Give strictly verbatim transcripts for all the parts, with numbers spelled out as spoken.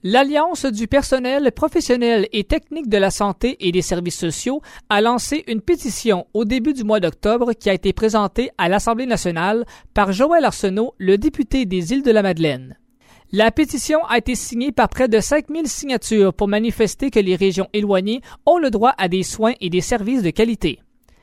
L'Alliance du personnel professionnel et technique de la santé et des services sociaux a lancé une pétition au début du mois d'octobre qui a été présentée à l'Assemblée nationale par Joël Arsenault, le député des Îles-de-la-Madeleine. La pétition a été signée par près de cinq mille signatures pour manifester que les régions éloignées ont le droit à des soins et des services de qualité.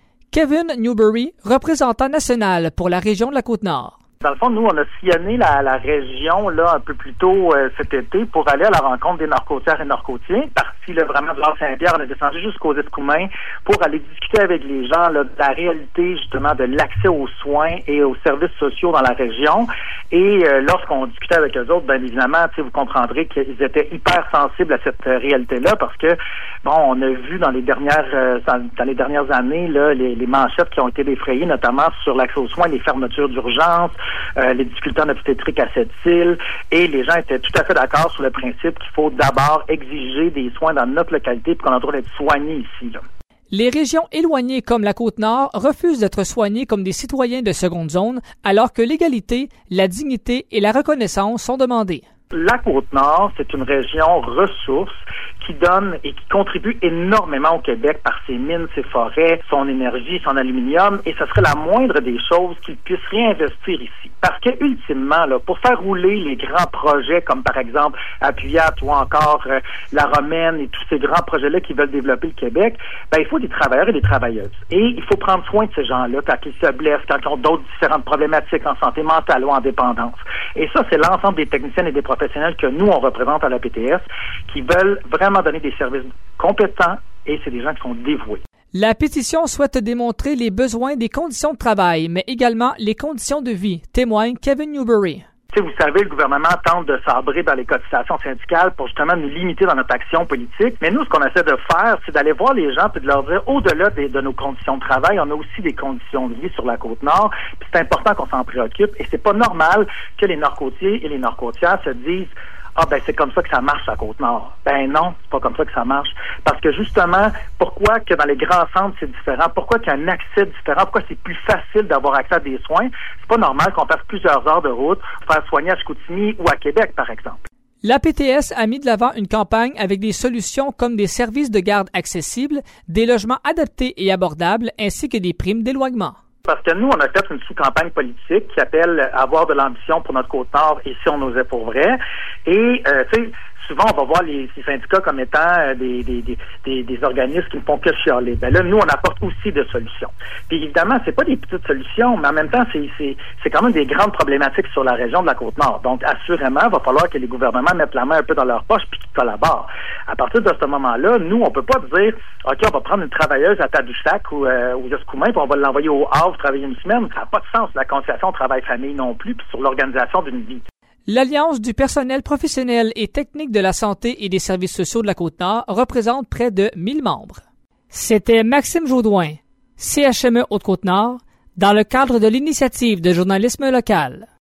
Kevin Newbury, représentant national pour la région de la Côte-Nord. Dans le fond, nous, on a sillonné la, la région là un peu plus tôt euh, cet été pour aller à la rencontre des Nord-Côtières et Nord-Côtiers. Parti là, vraiment de Lac-Saint-Pierre, on est descendu jusqu'aux Escoumins pour aller discuter avec les gens là, de la réalité justement de l'accès aux soins et aux services sociaux dans la région. Et euh, lorsqu'on discutait avec eux autres, bien évidemment, vous comprendrez qu'ils étaient hyper sensibles à cette euh, réalité-là parce que, bon, on a vu dans les dernières euh, dans les dernières années là, les, les manchettes qui ont été défrayées, notamment sur l'accès aux soins, les fermetures d'urgence, Euh, les difficultés en obstétrique à cette île, et les gens étaient tout à fait d'accord sur le principe qu'il faut d'abord exiger des soins dans notre localité pour qu'on a le droit d'être soigné ici. Là. Les régions éloignées comme la Côte-Nord refusent d'être soignées comme des citoyens de seconde zone, alors que l'égalité, la dignité et la reconnaissance sont demandées. La Côte-Nord, c'est une région ressource qui donne et qui contribue énormément au Québec par ses mines, ses forêts, son énergie, son aluminium, et ce serait la moindre des choses qu'ils puissent réinvestir ici. Parce que, ultimement, là, pour faire rouler les grands projets, comme par exemple Appuyat ou encore euh, la Romaine et tous ces grands projets-là qui veulent développer le Québec, ben, il faut des travailleurs et des travailleuses. Et il faut prendre soin de ces gens-là quand ils se blessent, quand ils ont d'autres différentes problématiques en santé mentale ou en dépendance. Et ça, c'est l'ensemble des techniciennes et des professionnels que nous, on représente à la P T S, qui veulent vraiment donner des services compétents, et c'est des gens qui sont dévoués. La pétition souhaite démontrer les besoins des conditions de travail, mais également les conditions de vie, témoigne Kevin Newbury. Tu sais, vous savez, le gouvernement tente de sabrer dans les cotisations syndicales pour justement nous limiter dans notre action politique. Mais nous, ce qu'on essaie de faire, c'est d'aller voir les gens et de leur dire, au-delà des, de nos conditions de travail, on a aussi des conditions de vie sur la Côte-Nord. Puis c'est important qu'on s'en préoccupe. Et c'est pas normal que les Nord-Côtiers et les Nord-Côtières se disent, ah ben c'est comme ça que ça marche à Côte-Nord. Ben non, c'est pas comme ça que ça marche. Parce que justement, pourquoi que dans les grands centres c'est différent? Pourquoi qu'il y a un accès différent? Pourquoi c'est plus facile d'avoir accès à des soins? C'est pas normal qu'on fasse plusieurs heures de route pour faire soigner à Chicoutimi ou à Québec, par exemple. La P T S a mis de l'avant une campagne avec des solutions comme des services de garde accessibles, des logements adaptés et abordables, ainsi que des primes d'éloignement. Parce que nous, on a fait une sous-campagne politique qui s'appelle « Avoir de l'ambition pour notre Côte-Nord et si on osait pour vrai ». Et, euh, tu sais, souvent, on va voir les, les syndicats comme étant euh, des, des, des, des, des organismes qui ne font que chialer. Ben là, nous, on apporte aussi des solutions. Puis évidemment, c'est pas des petites solutions, mais en même temps, c'est, c'est, c'est quand même des grandes problématiques sur la région de la Côte-Nord. Donc, assurément, il va falloir que les gouvernements mettent la main un peu dans leur poche puis qu'ils collaborent. À partir de ce moment-là, nous, on peut pas dire « OK, on va prendre une travailleuse à Tadoussac ou euh, aux Escoumins puis on va l'envoyer au Havre travailler une semaine ». Ça n'a pas de sens, la conciliation travail-famille non plus, puis sur l'organisation d'une vie. L'Alliance du personnel professionnel et technique de la santé et des services sociaux de la Côte-Nord représente près de mille membres. C'était Maxime Jaudoin, C H M E Haute-Côte-Nord, dans le cadre de l'initiative de journalisme local.